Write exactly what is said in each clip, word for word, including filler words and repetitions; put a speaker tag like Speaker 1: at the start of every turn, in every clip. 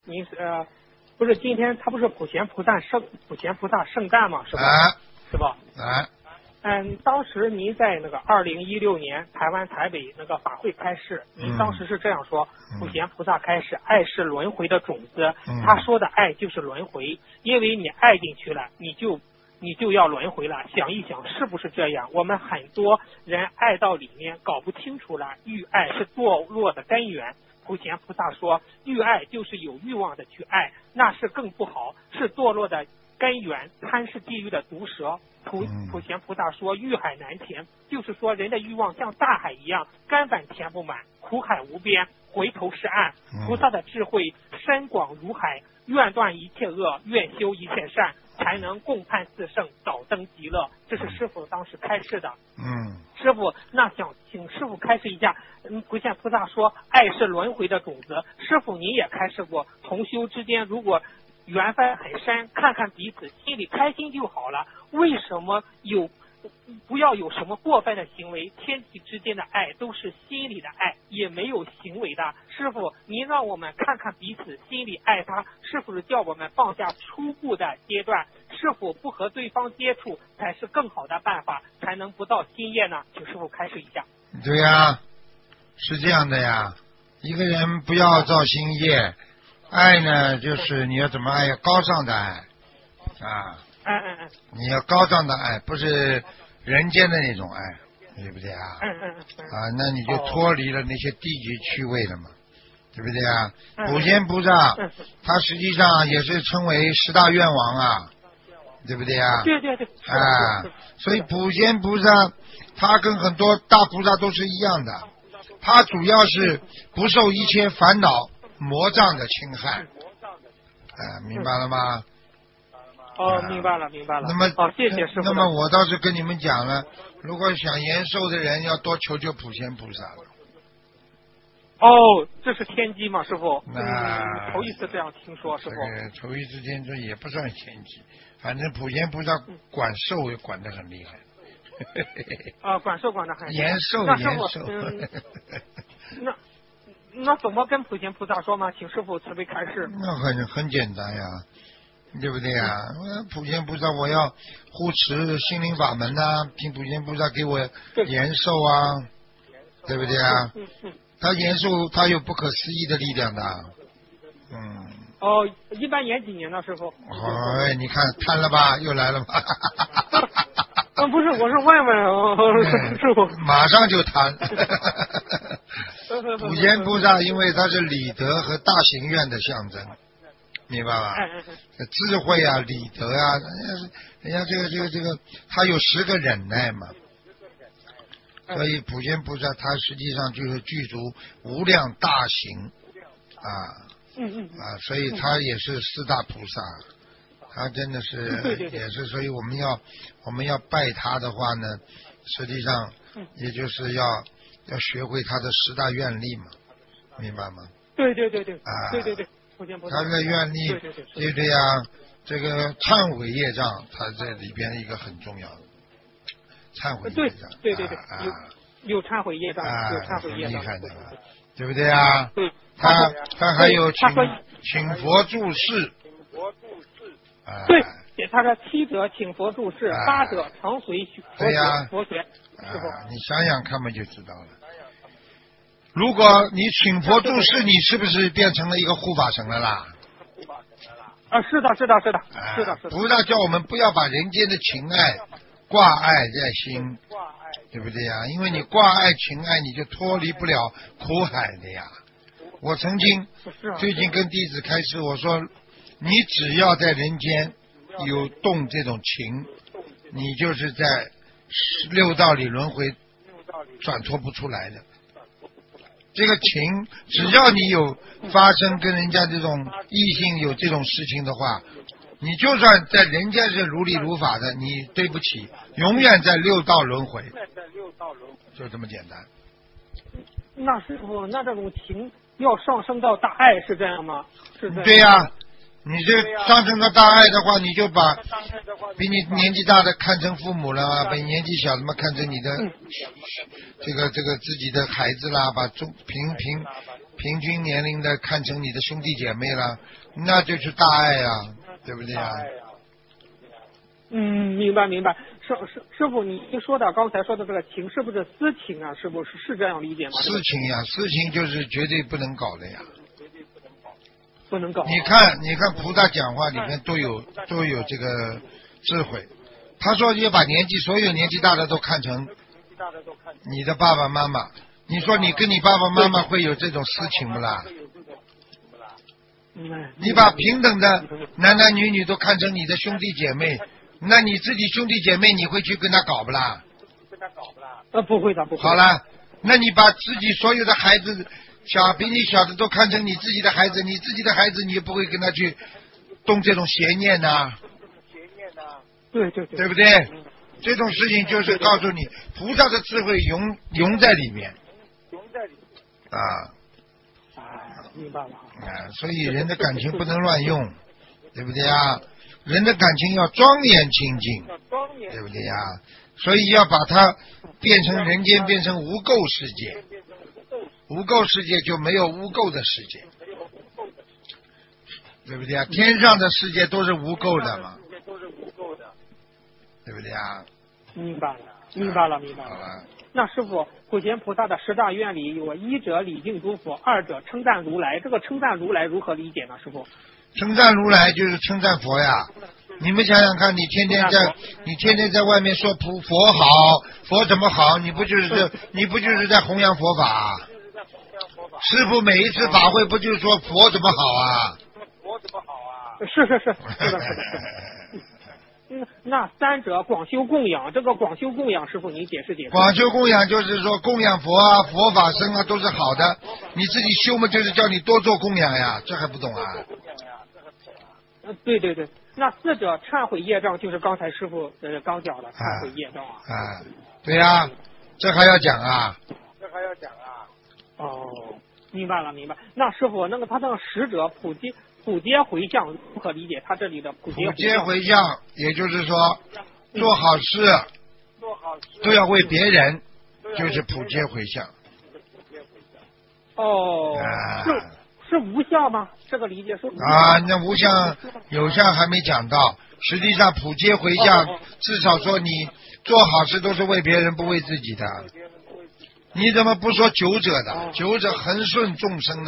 Speaker 1: 您呃，不是今天他不是普贤菩萨圣普贤菩萨圣诞嘛，是吧？
Speaker 2: 啊，
Speaker 1: 是吧？
Speaker 2: 啊，
Speaker 1: 嗯，当时您在那个二零一六年台湾台北那个法会开示，您当时是这样说：
Speaker 2: 嗯、
Speaker 1: 普贤菩萨开示，爱是轮回的种子。
Speaker 2: 嗯、
Speaker 1: 他说的爱就是轮回，因为你爱进去了，你就你就要轮回了。想一想，是不是这样？我们很多人爱到里面搞不清楚了，欲爱是堕落的根源。普贤菩萨说，欲爱就是有欲望的去爱，那是更不好，是堕落的根源。贪是地狱的毒蛇。普普贤菩萨说，欲海难填，就是说人的欲望像大海一样，根本填不满，苦海无边，回头是岸。菩萨的智慧深广如海，愿断一切恶，愿修一切善，才能共攀四圣，早登极乐。这是师父当时开示的。
Speaker 2: 嗯，
Speaker 1: 师父，那想请师父开示一下。嗯，普贤菩萨说，爱是轮回的种子。师父您也开示过，同修之间如果缘分很深，看看彼此心里开心就好了。为什么有不要有什么过分的行为？天体之间的爱都是心里的爱，也没有行为的。师父，您让我们看看彼此心里爱他，是否是叫我们放下初步的阶段？是否不和对方接触才是更好的办法，才能不到心业呢？请师父开示一下。
Speaker 2: 对呀，是这样的呀。一个人不要造心业，爱呢，就是你要怎么爱？要高尚的爱啊。
Speaker 1: 嗯嗯嗯。
Speaker 2: 你要高尚的爱，不是人间的那种爱，对不对啊？
Speaker 1: 嗯嗯嗯。
Speaker 2: 啊，那你就脱离了那些低级趣味了嘛，对不对啊？
Speaker 1: 嗯、
Speaker 2: 普贤菩萨，他实际上也是称为十大愿王啊，对不对啊？
Speaker 1: 对对对。
Speaker 2: 啊，所以普贤菩萨他跟很多大菩萨都是一样的，他主要是不受一切烦恼魔障的侵害，啊，明白了吗？
Speaker 1: 哦，明白了，明白了。
Speaker 2: 那么，
Speaker 1: 哦，谢谢师傅。
Speaker 2: 那么我倒是跟你们讲了，如果想延寿的人，要多求求普贤菩萨了。
Speaker 1: 哦，这是天机吗，师傅？
Speaker 2: 那、
Speaker 1: 嗯、头一次这样听说，师傅。
Speaker 2: 这个头一次听说也不算天机，反正普贤菩萨管寿也管得很厉害。
Speaker 1: 啊，管寿管得很厉害。
Speaker 2: 延寿，
Speaker 1: 那师傅，
Speaker 2: 延寿。
Speaker 1: 嗯，那那怎么跟普贤菩萨说呢？请师傅慈悲开示。
Speaker 2: 那很很简单呀。对不对呀、啊？普贤菩萨，我要护持心灵法门呐、啊，请普贤菩萨给我延寿啊，对不对啊？
Speaker 1: 嗯嗯。
Speaker 2: 他延寿，他有不可思议的力量的。嗯。
Speaker 1: 哦，一般延几年呢，师傅？
Speaker 2: 哎，你看贪了吧，又来了吧？
Speaker 1: 嗯，不是，我是问问、哦嗯、师傅。
Speaker 2: 马上就贪。普贤菩萨，因为他是理德和大行愿的象征。明白吧？智慧啊，理德啊，人家是人家这个这个这个，他有十个忍耐嘛。所以普贤菩萨他实际上就是具足无量大行啊，
Speaker 1: 嗯嗯
Speaker 2: 啊，所以他也是四大菩萨，他真的是也是，所以我们要我们要拜他的话呢，实际上也就是要要学会他的十大愿力嘛，明白吗？
Speaker 1: 对对对对，
Speaker 2: 啊，
Speaker 1: 对对对。
Speaker 2: 他的愿力，
Speaker 1: 对对对，
Speaker 2: 对对呀，这个忏悔业障，它这里边一个很重要的忏悔业障，
Speaker 1: 对对对对，
Speaker 2: 啊、
Speaker 1: 有有忏悔业障，
Speaker 2: 啊、
Speaker 1: 有忏悔业障，
Speaker 2: 厉害的，对不对啊？
Speaker 1: 对，
Speaker 2: 他他还有请请佛注释，啊，
Speaker 1: 对，他说七者请佛注释，
Speaker 2: 啊、
Speaker 1: 八者常随佛学，佛学，
Speaker 2: 啊，你想想看嘛，就知道了。如果你请佛注释，你是不是变成了一个护法神了啦？
Speaker 1: 啊，是的，是的，是的，是的，是的。
Speaker 2: 菩萨叫我们不要把人间的情爱挂碍在心，对不对呀？因为你挂碍情爱，你就脱离不了苦海的呀。我曾经最近跟弟子开示，我说你只要在人间有动这种情，你就是在六道里轮回转脱不出来的。这个情，只要你有发生跟人家这种异性有这种事情的话，你就算在人间是如理如法的，你对不起，永远在六道轮回，就这么简单。
Speaker 1: 那师傅，那这种情要上升到大爱是这样吗？是这样。
Speaker 2: 对呀、啊，你这上升到大爱的话，你就把比你年纪大的看成父母了，把年纪小的嘛看成你的这个这个自己的孩子啦，把中平平平均年龄的看成你的兄弟姐妹了，那就是大爱呀、啊，对不对呀、啊？
Speaker 1: 嗯，明白明白。师师师傅，你说的刚才说的这个情是不是私情啊？是不是是这样理解吗？
Speaker 2: 私情呀，私情就是绝对不能搞的呀。
Speaker 1: 不能搞。
Speaker 2: 你看，你看菩萨讲话里面都有都有这个智慧。他说要把年纪所有年纪大的都看成你的爸爸妈妈。你说你跟你爸爸妈妈会有这种私情不啦？你把平等的男男女女都看成你的兄弟姐妹，那你自己兄弟姐妹你会去跟他搞不啦？
Speaker 1: 呃，不会的，不会。
Speaker 2: 好了，那你把自己所有的孩子，小比你小的都看成你自己的孩子，你自己的孩子你也不会跟他去动这种邪念呐、啊。
Speaker 1: 对对对。
Speaker 2: 对不对？这种事情就是告诉你，菩萨的智慧融融在里面。啊。
Speaker 1: 啊，明白了。
Speaker 2: 啊，所以人的感情不能乱用，对不对啊？人的感情要庄严清净，对不对呀？所以要把它变成人间，变成无垢世界。无垢世界就没有污垢的世界，对不对啊？天上的世界都是无垢的嘛，对不对啊？
Speaker 1: 明白了，明白了，明白了。
Speaker 2: 好了。
Speaker 1: 那师傅，普贤菩萨的十大愿里有一者礼敬诸佛，二者称赞如来。这个称赞如来如何理解呢？师傅？
Speaker 2: 称赞如来就是称赞佛呀。你们想想看，你天天在你天天在外面说佛佛好，佛怎么好？你不就是这你不就是在弘扬佛法？师父每一次法会不就是说佛怎么好啊？
Speaker 1: 佛怎么好啊？是是是是的是的是的。嗯，那三者广修供养，这个广修供养，师傅您解释解释。
Speaker 2: 广修供养就是说供养佛啊、佛法僧啊都是好的，你自己修嘛，就是叫你多做供养呀，这还不懂啊？
Speaker 1: 呃，对对对，那四者忏悔业障，就是刚才师傅呃刚讲的忏悔业障啊。
Speaker 2: 啊，对呀、啊，这还要讲啊？
Speaker 1: 这还要讲啊？哦，明白了明白。那师傅，那个他那个使者普皆普皆回向如何理解？他这里的普皆
Speaker 2: 普皆回向，也就是说做好事，
Speaker 1: 做好事
Speaker 2: 都要为别人，就是普皆回向。
Speaker 1: 哦，
Speaker 2: 啊、
Speaker 1: 是是无相吗？这个理解是
Speaker 2: 啊，那无相有相还没讲到，实际上普皆回向，
Speaker 1: 哦、
Speaker 2: 至少说你做好事都是为别人，不为自己的。你怎么不说九者的？
Speaker 1: 哦、
Speaker 2: 九者恒顺众生呢？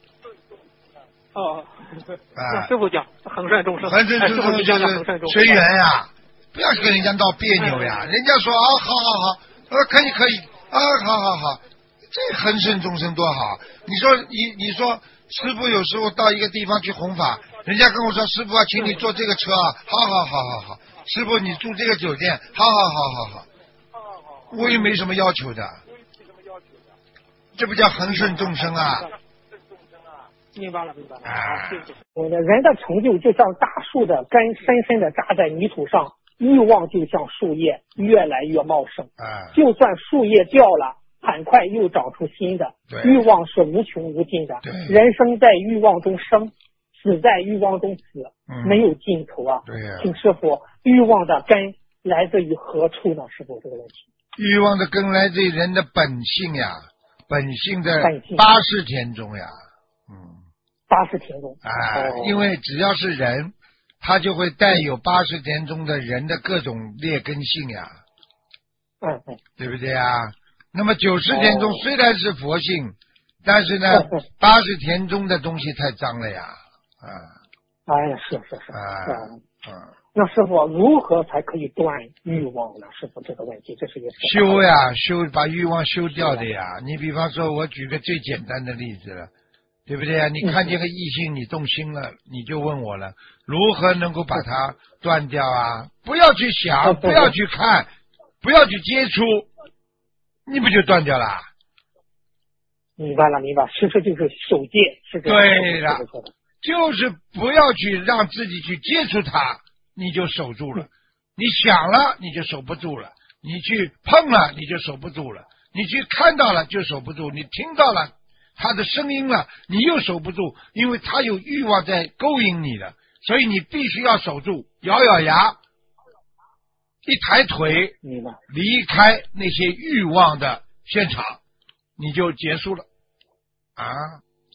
Speaker 1: 哦，
Speaker 2: 啊，
Speaker 1: 师傅讲恒顺众生，
Speaker 2: 恒顺众生就是随缘呀，不要跟人家闹别扭呀。人家说啊，好好好，呃，可以可以啊，好好好，这恒顺众生多好。你说你你说师傅有时候到一个地方去弘法，人家跟我说师傅啊，请你坐这个车啊，好好好好好，师傅你住这个酒店，好好好好好，我也没什么要求的，这不叫恒顺众生啊。
Speaker 1: 明白了，明白了。
Speaker 2: 啊，
Speaker 1: 谢谢。我的人的成就就像大树的根深深的扎在泥土上，欲望就像树叶越来越茂盛。
Speaker 2: 啊，
Speaker 1: 就算树叶掉了，很快又长出新的。欲望是无穷无尽的。人生在欲望中生，死在欲望中死，
Speaker 2: 嗯、
Speaker 1: 没有尽头啊。
Speaker 2: 对呀、啊。
Speaker 1: 请师傅，欲望的根来自于何处呢？师傅，这个问题。
Speaker 2: 欲望的根来自于人的本性呀，本性的八识田中呀。嗯。
Speaker 1: 八识田中
Speaker 2: 啊、哦，因为只要是人，他就会带有八识田中的人的各种劣根性呀，
Speaker 1: 嗯嗯，
Speaker 2: 对不对啊？那么九识田中虽然是佛性，哦、但是呢，八识田中的东西太脏了呀，啊，
Speaker 1: 哎呀，是是是，
Speaker 2: 啊，
Speaker 1: 嗯，那师傅如何才可以断欲望呢？师傅这个问题，这是一个
Speaker 2: 修呀，修把欲望修掉的呀。你比方说，我举个最简单的例子了。对不对啊？你看见个异性，你动心了，你就问我了，如何能够把它断掉啊？不要去想，不要去看，不要去接触，你不就断掉了？
Speaker 1: 明白了，明白，其实就是守戒，是这样。
Speaker 2: 对了，就是不要去让自己去接触它，你就守住了。你想了，你就守不住了；你去碰了，你就守不住了；你去看到了，就守不住；你听到了他的声音了，你又守不住，因为他有欲望在勾引你的，所以你必须要守住，咬咬牙，一抬腿，离开那些欲望的现场，你就结束了啊！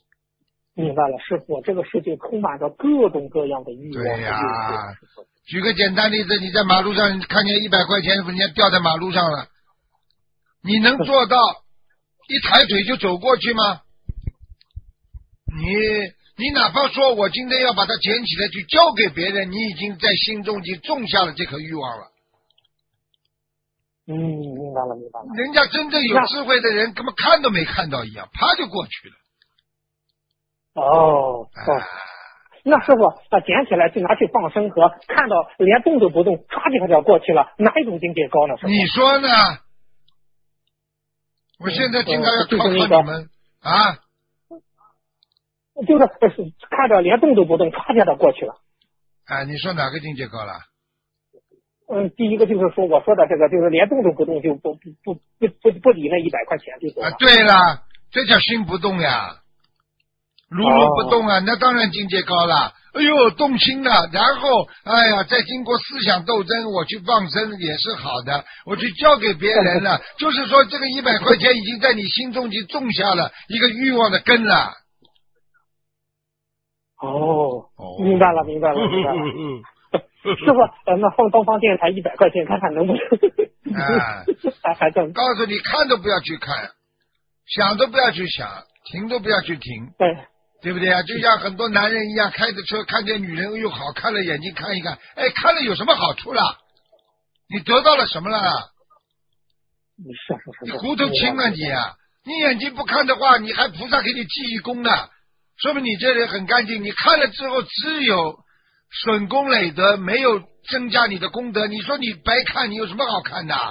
Speaker 1: 明白了，师傅，这个世界充满着各种各样的欲望。
Speaker 2: 对呀、啊，举个简单例子，你在马路上看见一百块钱人家掉在马路上了，你能做到一抬腿就走过去吗？你你哪怕说我今天要把它捡起来去交给别人，你已经在心中已经种下了这颗欲望了。
Speaker 1: 嗯，明白了，明白了。
Speaker 2: 人家真正有智慧的人，根本看都没看到一样，啪就过去了。
Speaker 1: 哦，哦，那师傅，啊，捡起来就拿去放生和看到连动都不动，唰几下就过去了，哪一种境界高呢？
Speaker 2: 你说呢？我现在经常要考考你们、嗯、啊，
Speaker 1: 就是看着连动都不动，唰一下就过去了。
Speaker 2: 啊，你说哪个境界高了？
Speaker 1: 嗯，第一个就是说我说的这个，就是连动都不动，就不不不不不不理那一百块钱就走了。
Speaker 2: 啊，对了，这叫心不动呀。如如不动啊、哦，那当然境界高了。哎呦，动心了，然后哎呀，再经过思想斗争，我去放生也是好的，我去交给别人了，就是说这个一百块钱已经在你心中已经种下了一个欲望的根了。
Speaker 1: 哦，明白了，明白了，明白了。师傅，呃，那放东方电台一百块钱，看看能不能？
Speaker 2: 啊，
Speaker 1: 还还正。
Speaker 2: 告诉你，看都不要去看，想都不要去想，停都不要去停。
Speaker 1: 对。
Speaker 2: 对不对啊？就像很多男人一样，开着车看见女人，哎呦好看了，眼睛看一看，哎，看了有什么好处啦？你得到了什么了？
Speaker 1: 你是是是。
Speaker 2: 你糊涂轻了你啊！你眼睛不看的话，你还菩萨给你记一功呢，说明你这人很干净。你看了之后，只有损功累德，没有增加你的功德。你说你白看，你有什么好看的？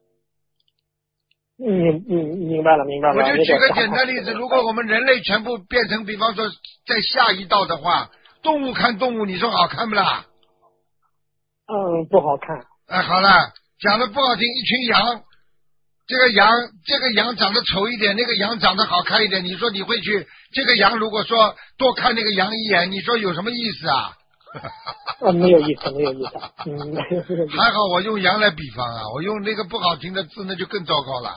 Speaker 1: 嗯嗯，明白了明白了。
Speaker 2: 我就举个简单例子，如果我们人类全部变成，比方说在下一道的话，动物看动物，你说好看不啦？
Speaker 1: 嗯，不好看。
Speaker 2: 哎，好了，讲的不好听，一群羊，这个羊这个羊长得丑一点，那个羊长得好看一点，你说你会去这个羊如果说多看那个羊一眼，你说有什么意思啊？
Speaker 1: 啊，没有意思，没有意思。嗯，没有意思。
Speaker 2: 还好我用羊来比方啊，我用那个不好听的字，那就更糟糕了。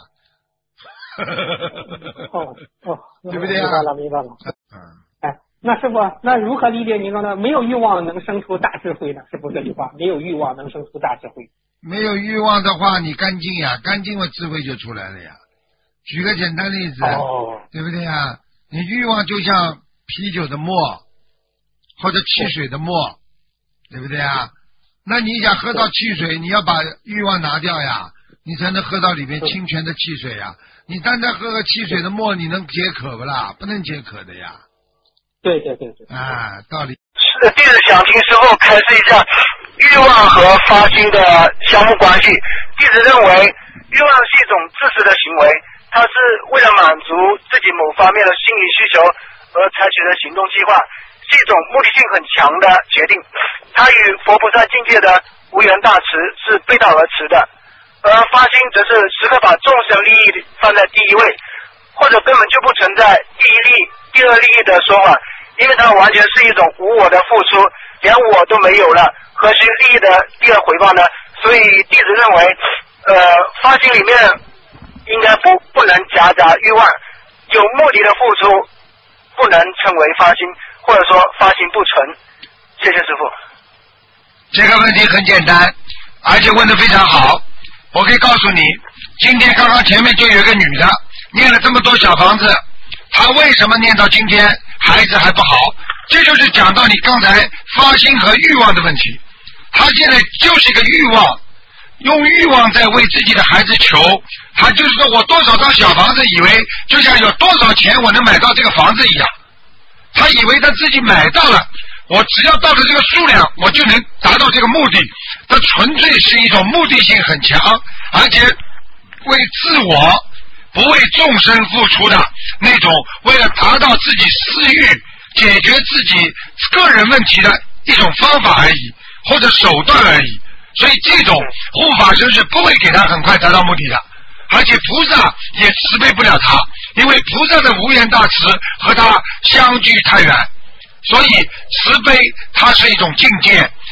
Speaker 1: 哦哦，
Speaker 2: 对不对啊？
Speaker 1: 明白了，明白了。
Speaker 2: 嗯。
Speaker 1: 哎，那师傅，那如何理解您刚才没有欲望能生出大智慧呢？是不是这句话？没有欲望能生出大智慧。
Speaker 2: 没有欲望的话，你干净呀，干净了智慧就出来了呀。举个简单例子，
Speaker 1: 哦，
Speaker 2: 对不对呀？你欲望就像啤酒的沫，或者汽水的沫，对不对啊？那你想喝到汽水，你要把欲望拿掉呀，你才能喝到里面清泉的汽水呀。你单单喝个汽水的沫，你能解渴不啦？不能解渴的呀。
Speaker 1: 对对对对。
Speaker 2: 啊，道理。
Speaker 3: 是，弟子想听师父开示一下欲望和发心的相互关系。弟子认为，欲望是一种自私的行为，它是为了满足自己某方面的心理需求而采取的行动计划，是一种目的性很强的决定。它与佛菩萨境界的无缘大慈是背道而驰的。而发心则是时刻把众生利益放在第一位，或者根本就不存在第一利益、第二利益的说法，因为它完全是一种无我的付出，连我都没有了，何须利益的第二回报呢？所以弟子认为，呃，发心里面应该不不能夹杂欲望，有目的的付出不能称为发心，或者说发心不纯。谢谢师父。
Speaker 2: 这个问题很简单，而且问得非常好。我可以告诉你，今天刚刚前面就有一个女的念了这么多小房子，她为什么念到今天孩子还不好？这就是讲到你刚才发心和欲望的问题。她现在就是一个欲望，用欲望在为自己的孩子求，她就是说我多少套小房子，以为就像有多少钱我能买到这个房子一样，她以为她自己买到了，我只要到了这个数量，我就能达到这个目的。它纯粹是一种目的性很强，而且为自我不为众生付出的那种，为了达到自己私欲、解决自己个人问题的一种方法而已，或者手段而已。所以这种护法神是不会给他很快达到目的的，而且菩萨也慈悲不了他，因为菩萨的无缘大慈和他相距太远。所以慈悲它是一种境界，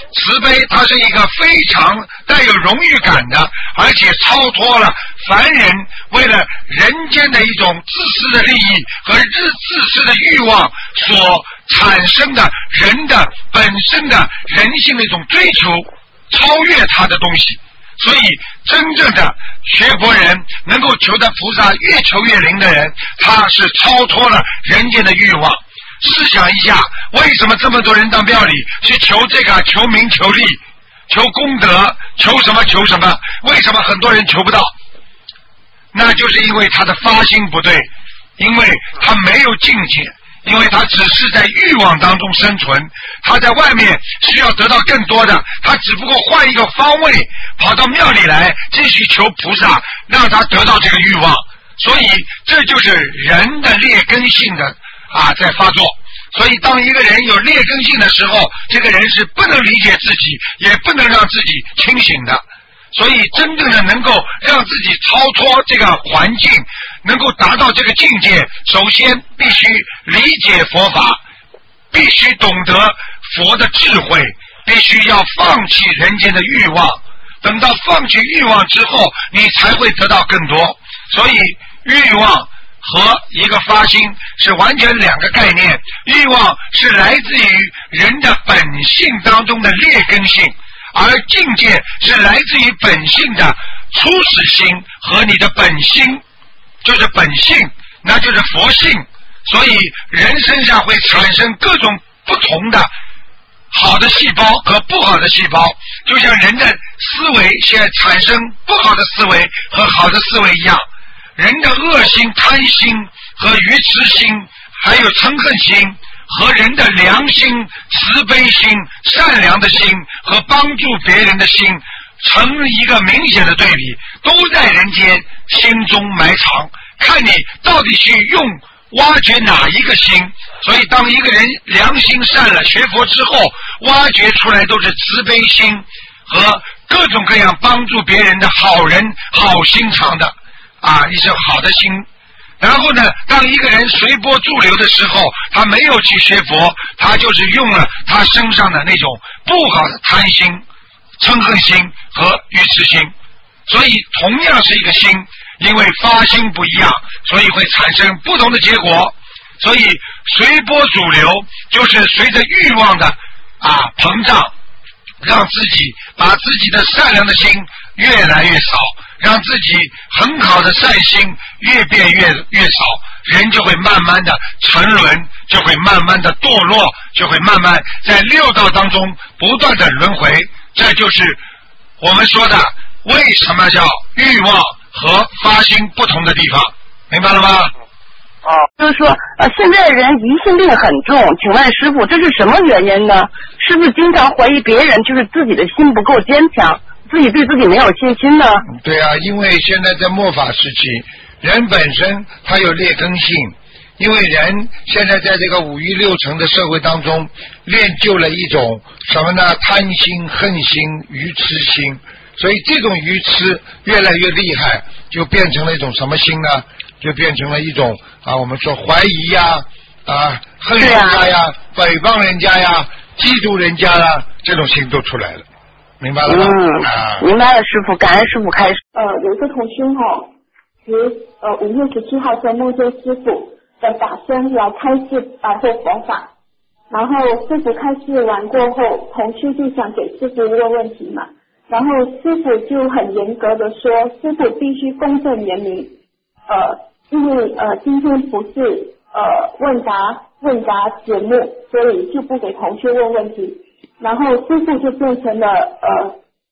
Speaker 2: 慈悲它是一个非常带有荣誉感的，而且超脱了凡人为了人间的一种自私的利益和日自私的欲望所产生的人的本身的人性的一种追求，超越他的东西。所以真正的学佛人能够求得菩萨越求越灵的人，他是超脱了人间的欲望。试想一下，为什么这么多人到庙里去求这个求名求利求功德求什么求什么？为什么很多人求不到？那就是因为他的发心不对，因为他没有境界，因为他只是在欲望当中生存，他在外面需要得到更多的，他只不过换一个方位跑到庙里来继续求菩萨让他得到这个欲望。所以这就是人的劣根性的啊在发作。所以当一个人有劣根性的时候，这个人是不能理解自己，也不能让自己清醒的。所以真正的能够让自己超脱这个环境，能够达到这个境界，首先必须理解佛法，必须懂得佛的智慧，必须要放弃人间的欲望。等到放弃欲望之后，你才会得到更多。所以欲望和一个发心是完全两个概念。欲望是来自于人的本性当中的劣根性，而境界是来自于本性的初始心和你的本心，就是本性，那就是佛性。所以人身上会产生各种不同的好的细胞和不好的细胞，就像人的思维现在产生不好的思维和好的思维一样。人的恶心、贪心和愚痴心，还有嗔恨心，和人的良心、慈悲心、善良的心和帮助别人的心成一个明显的对比，都在人间心中埋藏，看你到底去用挖掘哪一个心。所以当一个人良心善了，学佛之后挖掘出来都是慈悲心和各种各样帮助别人的好人好心肠的啊，一种好的心。然后呢，当一个人随波逐流的时候，他没有去学佛，他就是用了他身上的那种不好的贪心、嗔恨心和愚痴心。所以同样是一个心，因为发心不一样，所以会产生不同的结果。所以随波逐流就是随着欲望的啊膨胀，让自己把自己的善良的心越来越少，让自己很好的善心越变越越少，人就会慢慢的沉沦，就会慢慢的堕落，就会慢慢在六道当中不断的轮回。这就是我们说的为什么叫欲望和发心不同的地方，明白了吗？
Speaker 4: 哦，就是说，呃，现在人疑心病很重，请问师父，这是什么原因呢？是不是经常怀疑别人，就是自己的心不够坚强，自己对自己没有信心呢？
Speaker 2: 对啊，因为现在在末法时期，人本身他有劣根性，因为人现在在这个五欲六尘的社会当中，练就了一种什么呢？贪心、恨心、愚痴心，所以这种愚痴越来越厉害，就变成了一种什么心呢？就变成了一种啊，我们说怀疑呀、啊恨人家呀、诽谤人家呀、嫉妒人家啦，这种心都出来了，明白了吗？
Speaker 4: 嗯，
Speaker 2: 啊，
Speaker 4: 明白了，师傅，感恩师傅开始。
Speaker 5: 呃，有一个同学哈，十呃五月十七号在梦见师傅的法身来开示百货佛法，然后师傅开示完过后，同学就想给师傅问问题嘛，然后师傅就很严格的说，师傅必须公正严明，呃。因为呃今天不是呃问答问答节目，所以就不给同学问问题。然后师傅就变成了呃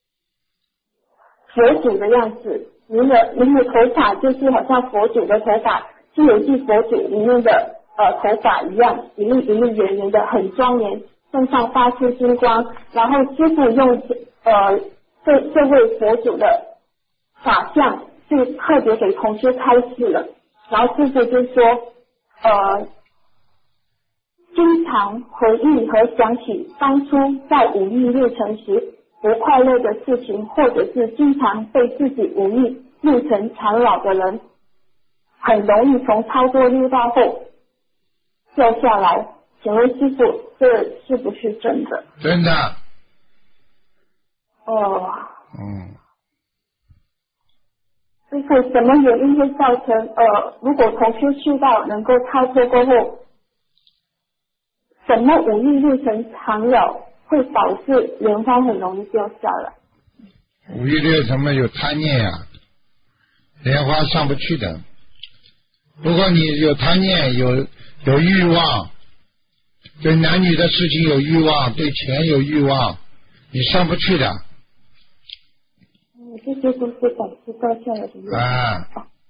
Speaker 5: 佛祖的样子，您的您的头发就是好像佛祖的头发，《西游记》佛祖里面的呃头发一样，一粒一粒圆圆的，很庄严，身上发出金光。然后师傅用呃这这位佛祖的法相，就特别给同学开示了。然后师父就说，呃，经常回忆和想起当初在五欲六尘时不快乐的事情，或者是经常被自己五欲六尘缠绕的人，很容易从超过六道后掉下来。请问师父，这是不是真的？
Speaker 2: 真的，
Speaker 5: 哦。
Speaker 2: 嗯。
Speaker 5: 就是什么原因会造成呃，如果同修修到能够超脱过后，什么五欲六尘常有会导致莲花很容易掉下来？
Speaker 2: 五欲六尘嘛，有贪念呀、啊，莲花上不去的。如果你有贪念，有有欲望，对男女的事情有欲望，对钱有欲望，你上不去的。
Speaker 5: 这些都是导致掉下来的原因。
Speaker 2: 啊，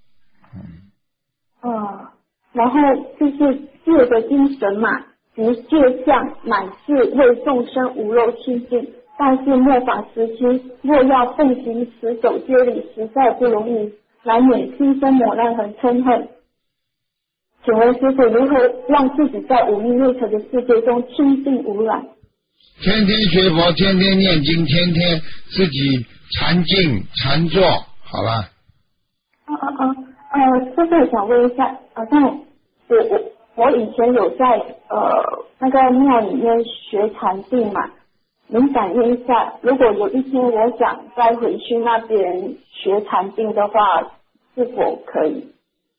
Speaker 5: 嗯。啊，然后就是戒的精神嘛，即戒相乃是为众生无漏清净，但是末法时期若要奉行持守戒律，实在不容易，难免心生磨难和嗔恨。请问师父，如何让自己在五欲六尘的世界中清净无染？
Speaker 2: 天天学佛，天天念经，天天自己禅静禅坐，好了。
Speaker 5: 啊啊啊！呃，师父想问一下，好像我我我以前有在呃那个庙里面学禅定嘛，您感应一下，如果有一天我想再回去那边学禅定的话，是否可以？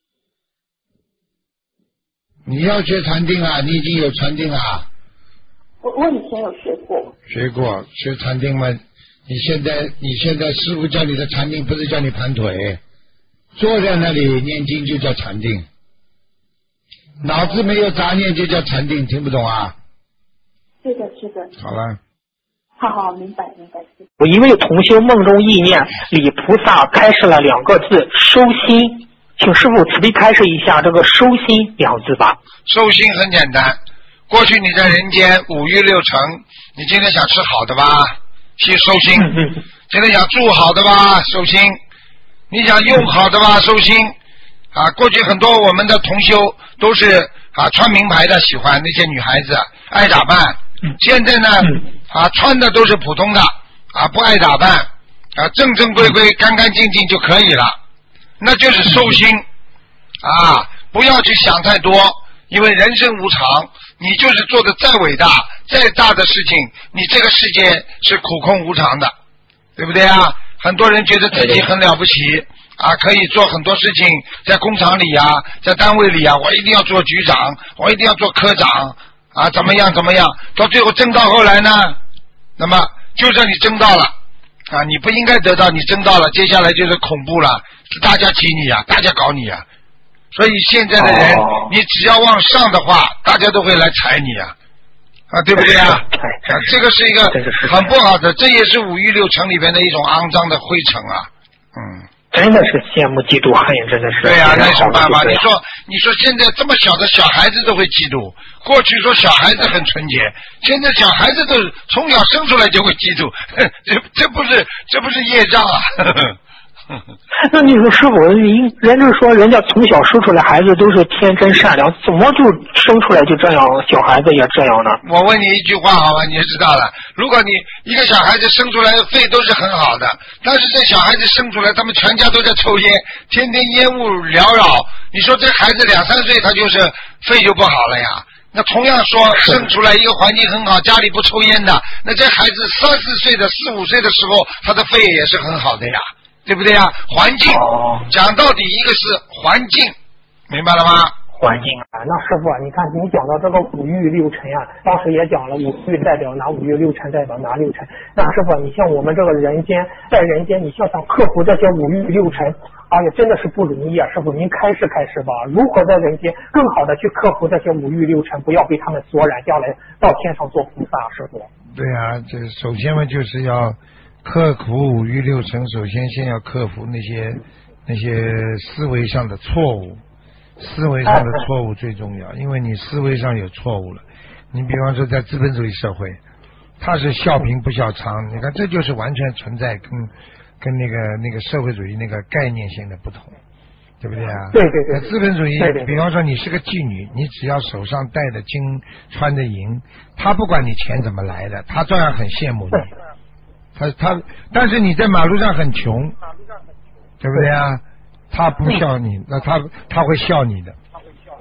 Speaker 2: 你要学禅定啊？你已经有禅定啊？
Speaker 5: 我我以前有学过。
Speaker 2: 学过学禅定吗？你现在你现在师父教你的禅定不是叫你盘腿，坐在那里念经就叫禅定，脑子没有杂念就叫禅定，听不懂啊？
Speaker 5: 是的，是的。
Speaker 2: 好了。
Speaker 5: 好好，明白明白。
Speaker 1: 我一位同修梦中意念，李菩萨开示了两个字收心，请师父慈悲开示一下这个收心两字吧。
Speaker 2: 收心很简单，过去你在人间五欲六尘，你今天想吃好的吧，去收心；今天想住好的吧，收心；你想用好的吧，收心。啊，过去很多我们的同修都是啊穿名牌的，喜欢那些女孩子爱打扮。现在呢啊穿的都是普通的啊，不爱打扮啊，正正规规干干净净就可以了，那就是收心啊，不要去想太多，因为人生无常，你就是做的再伟大再大的事情，你这个世界是苦空无常的，对不对啊？很多人觉得自己很了不起啊，可以做很多事情，在工厂里啊，在单位里啊，我一定要做局长，我一定要做科长啊，怎么样怎么样，到最后争到后来呢，那么就算你争到了啊，你不应该得到，你争到了，接下来就是恐怖了，是大家挤你啊，大家搞你啊。所以现在的人，哦、你只要往上的话，大家都会来踩你啊，啊，对不对啊？啊，这个是一个很不好的，这也是五欲六尘里边的一种肮脏的灰尘啊，嗯。
Speaker 1: 真的是羡慕嫉妒恨，真的是。
Speaker 2: 对呀、啊，那有什么办法？你说，你说现在这么小的小孩子都会嫉妒，过去说小孩子很纯洁，现在小孩子都从小生出来就会嫉妒，这这不是这不是业障啊？
Speaker 1: 那你说师傅，人人就是说，人家从小生出来孩子都是天真善良，怎么就生出来就这样，小孩子也这样呢？
Speaker 2: 我问你一句话好吗？你就知道了。如果你一个小孩子生出来的肺都是很好的，但是这小孩子生出来，他们全家都在抽烟，天天烟雾缭绕，你说这孩子两三岁他就是肺就不好了呀？那同样说生出来一个环境很好，家里不抽烟的，那这孩子三四岁的、四五岁的时候，他的肺也是很好的呀。对不对呀？环境讲到底，一个是环境，明白了吗？
Speaker 1: 环境啊，那师傅，你看你讲到这个五欲六尘啊，当时也讲了五欲代表哪五欲，六尘代表哪六尘。那师傅，你像我们这个人间，在人间，你像想克服这些五欲六尘，哎呀，真的是不容易啊！师傅，您开示开示吧，如何在人间更好的去克服这些五欲六尘，不要被他们所染，将来到天上做菩萨，师傅。
Speaker 2: 对啊，这首先嘛，就是要克服五欲六尘，首先先要克服那些那些思维上的错误，思维上的错误最重要，因为你思维上有错误了。你比方说在资本主义社会，它是笑贫不笑娼，你看这就是完全存在跟跟那个那个社会主义那个概念性的不同，对不对啊？
Speaker 1: 对对对。
Speaker 2: 资本主义，
Speaker 1: 对对对，
Speaker 2: 比方说你是个妓女，你只要手上戴的金，穿的银，他不管你钱怎么来的，他照样很羡慕你。他他，但是你在马路上很穷，对不对啊？他不笑你，那他他会笑你的。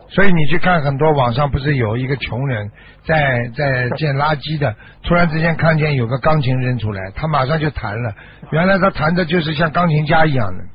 Speaker 2: 所以你去看很多网上不是有一个穷人在在捡垃圾的，突然之间看见有个钢琴扔出来，他马上就弹了，原来他弹的就是像钢琴家一样的。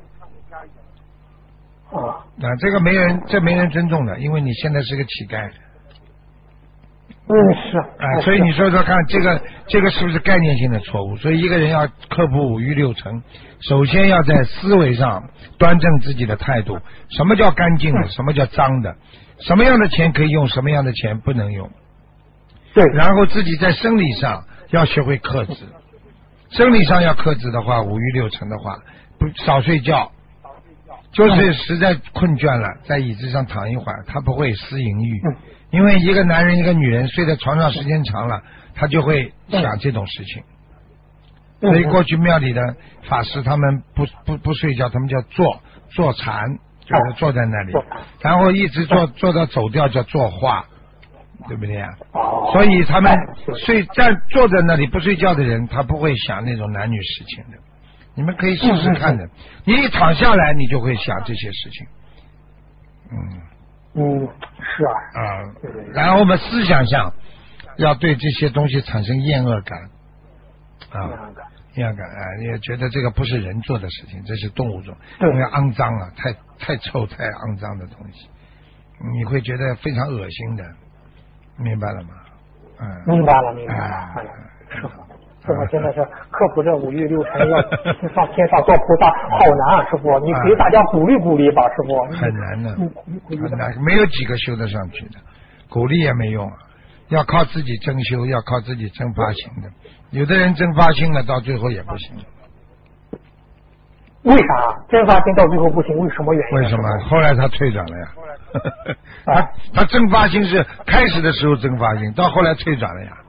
Speaker 6: 哦，
Speaker 2: 啊，这个没人，这没人尊重的，因为你现在是个乞丐。
Speaker 6: 嗯，是
Speaker 2: 啊，所以你说说看，这个这个是不是概念性的错误？所以一个人要克服五欲六尘，首先要在思维上端正自己的态度。什么叫干净的？什么叫脏的？什么样的钱可以用？什么样的钱不能用？
Speaker 6: 对。
Speaker 2: 然后自己在生理上要学会克制。生理上要克制的话，五欲六尘的话，不少睡觉。就是实在困倦了，在椅子上躺一会儿，他不会失淫欲。因为一个男人一个女人睡在床上时间长了，他就会想这种事情。所以过去庙里的法师他们不不不睡觉，他们叫坐坐禅，就是坐在那里，然后一直坐坐到走掉叫坐化，对不对呀？所以他们睡站坐在那里不睡觉的人，他不会想那种男女事情的。你们可以试试看的，你一躺下来，你就会想这些事情。嗯。
Speaker 6: 嗯，是啊。
Speaker 2: 啊、呃，然后我们思想上要对这些东西产生厌恶感。啊，厌恶感啊，也觉得这个不是人做的事情，这是动物做，因为肮脏啊，太太臭、太肮脏的东西，你会觉得非常恶心的，明白了吗？嗯，
Speaker 6: 明白了，明白了。哎呀，师傅。师傅真的是克服这五欲六尘，要上天上做菩萨，好难啊！师傅，你给大家鼓励鼓励吧，师傅。
Speaker 2: 很难的，很难，没有几个修得上去的，鼓励也没用啊，要靠自己真修，要靠自己真发心的。有的人真发心了，到最后也不行。
Speaker 6: 为啥真发心到最后不行？为什么原因？
Speaker 2: 为什么？后来他退转了呀。他他真发心是开始的时候真发心，到后来退转了呀。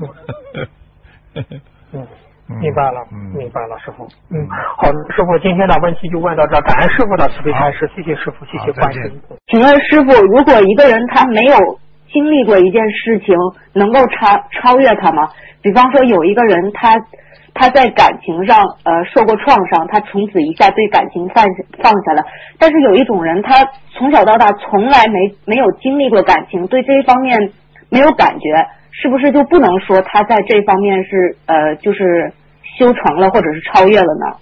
Speaker 6: 嗯，明白了，嗯、明白了，师傅。嗯，好，师傅，今天的问题就问到这，感恩师傅的慈悲开示，谢谢师傅，谢谢关心。
Speaker 4: 请问师傅，如果一个人他没有经历过一件事情，能够超超越他吗？比方说有一个人他他在感情上呃受过创伤，他从此一下对感情放放下了，但是有一种人他从小到大从来没没有经历过感情，对这一方面没有感觉。是不是就不能说他在这方面是呃就是修成了或者是超越了呢？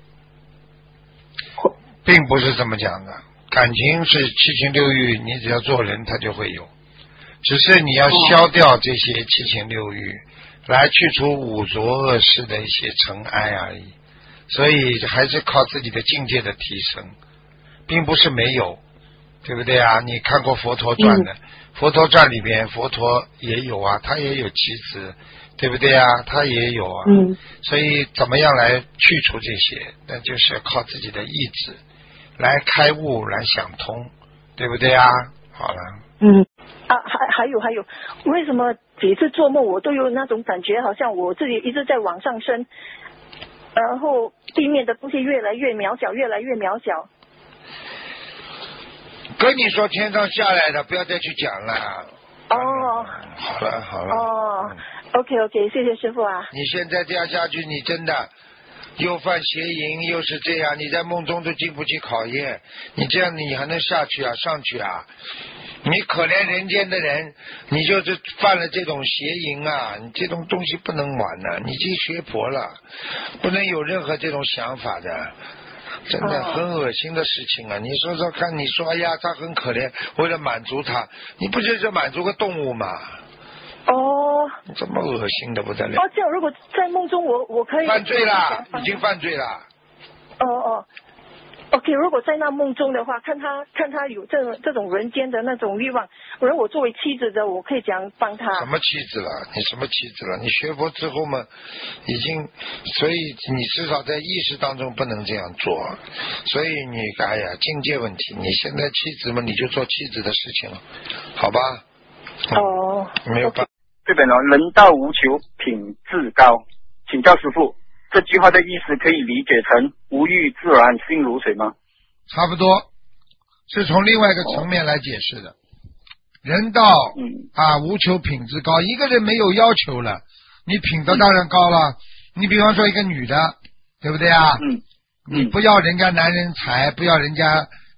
Speaker 2: 并不是这么讲的，感情是七情六欲，你只要做人他就会有，只是你要消掉这些七情六欲，来去除五浊恶世的一些尘埃而已，所以还是靠自己的境界的提升，并不是没有，对不对啊？你看过佛陀传的、嗯佛陀传里边，佛陀也有啊，他也有妻子，对不对啊？他也有啊。
Speaker 4: 嗯。
Speaker 2: 所以怎么样来去除这些？那就是靠自己的意志来开悟，来想通，对不对啊？好了。
Speaker 4: 嗯。
Speaker 7: 啊，还还有还有，为什么几次做梦我都有那种感觉，好像我自己一直在往上升，然后地面的东西越来越渺小，越来越渺小。
Speaker 2: 跟你说天上下来的，不要再去讲了。
Speaker 7: 哦。
Speaker 2: 好了好了。
Speaker 7: 哦、嗯、，OK OK， 谢谢师傅啊。
Speaker 2: 你现在这样下去，你真的又犯邪淫，又是这样，你在梦中都经不起考验，你这样你还能下去啊？上去啊？你可怜人间的人，你就是犯了这种邪淫啊！你这种东西不能玩的、啊，你已经学佛了，不能有任何这种想法的。真的很恶心的事情啊！你说说看，你说哎呀，他很可怜，为了满足他，你不就是满足个动物吗？
Speaker 7: 哦，
Speaker 2: 这么恶心的不得了！
Speaker 7: 哦，这样如果在梦中我我可以
Speaker 2: 犯罪了，已经犯罪了。
Speaker 7: 哦哦 ，OK， 如果在那梦中的话，看他看他有这种这种人间的那种欲望，而我作为妻子的，我可以怎样帮他？
Speaker 2: 什么妻子了？你什么妻子了？你学佛之后嘛，已经，所以你至少在意识当中不能这样做，所以你哎呀，境界问题。你现在妻子嘛，你就做妻子的事情了，好吧？
Speaker 7: 哦，
Speaker 2: 没有办法。
Speaker 3: 这本哦，人道无求，品质高。请教师父，这句话的意思可以理解成无欲自然心如水吗？
Speaker 2: 差不多，是从另外一个层面来解释的。哦、人道、嗯、啊无求，品质高。一个人没有要求了，你品德当然高了。嗯、你比方说一个女的，对不对啊？嗯。你不要人家男人财，不要人家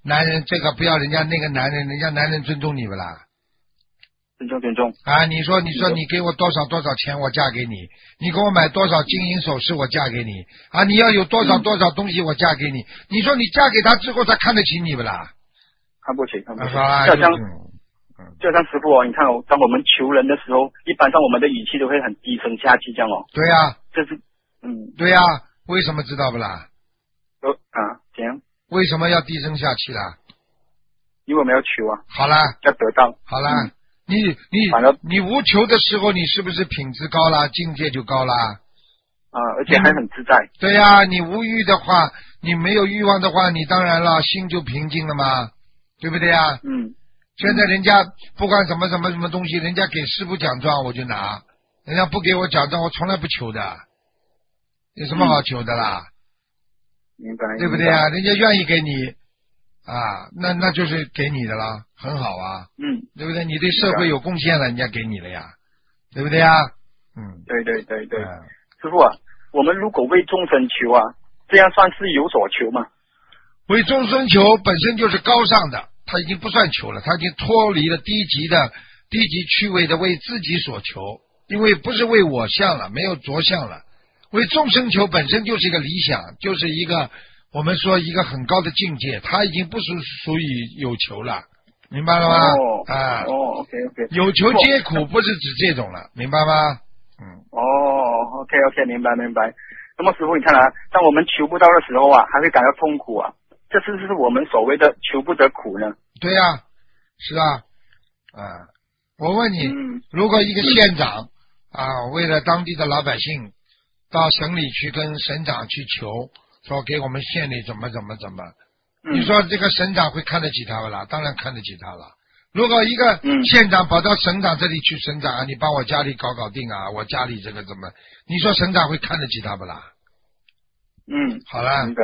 Speaker 2: 男人这个不要人家那个男人，人家男人尊重你不啦？
Speaker 3: 尊重尊重
Speaker 2: 啊！你说你说你给我多少多少钱，我嫁给你；你给我买多少金银首饰，我嫁给你。啊！你要有多少多少东西，我嫁给你。你说你嫁给他之后，他看得起你不啦？
Speaker 3: 看不起，看不起。
Speaker 2: 就好
Speaker 3: 像就像师傅哦，你看哦，当我们求人的时候，一般上我们的语气都会很低声下气，这样哦。
Speaker 2: 对呀、啊。
Speaker 3: 这是嗯。
Speaker 2: 对呀、啊，为什么知道不啦？
Speaker 3: 呃啊，怎样？
Speaker 2: 为什么要低声下气啦？
Speaker 3: 因为我们要求啊。
Speaker 2: 好啦。
Speaker 3: 要得到。
Speaker 2: 好啦。嗯你你你无求的时候，你是不是品质高啦，境界就高啦？
Speaker 3: 啊，而且还很自在。
Speaker 2: 对呀、啊，你无欲的话，你没有欲望的话，你当然了，心就平静了嘛，对不对呀、啊？
Speaker 3: 嗯。
Speaker 2: 现在人家不管什么什么什么东西，人家给师傅奖状我就拿，人家不给我奖状，我从来不求的，有什么好求的啦？
Speaker 3: 嗯、明白。
Speaker 2: 对不对啊？人家愿意给你。啊，那那就是给你的啦，很好啊，
Speaker 3: 嗯，
Speaker 2: 对不对？你对社会有贡献了，人家给你了呀，对不对呀？嗯，
Speaker 3: 对对对对，
Speaker 2: 嗯、
Speaker 3: 师傅啊，我们如果为众生求啊，这样算是有所求吗？
Speaker 2: 为众生求本身就是高尚的，他已经不算求了，他已经脱离了低级的低级趣味的为自己所求，因为不是为我相了，没有着相了，为众生求本身就是一个理想，就是一个。我们说一个很高的境界，他已经不属属于有求了，明白了吗？
Speaker 3: 哦，
Speaker 2: 啊，
Speaker 3: 哦 ，OK OK，
Speaker 2: 有求皆苦不是指这种了，明白吗？嗯，
Speaker 3: 哦 ，OK OK， 明白明白。那么师傅，你看啊，当我们求不到的时候啊，还会感到痛苦啊，这是不是我们所谓的求不得苦呢？
Speaker 2: 对呀、啊，是啊，啊，我问你，
Speaker 3: 嗯、
Speaker 2: 如果一个县长、嗯、啊，为了当地的老百姓，到省里去跟省长去求。说给我们县里怎么怎么怎么，嗯、你说这个省长会看得起他不啦？当然看得起他了。如果一个县长跑到省长这里去，省长啊，你帮我家里搞搞定啊，我家里这个怎么？你说省长会看得起他不啦？
Speaker 3: 嗯，
Speaker 2: 好了。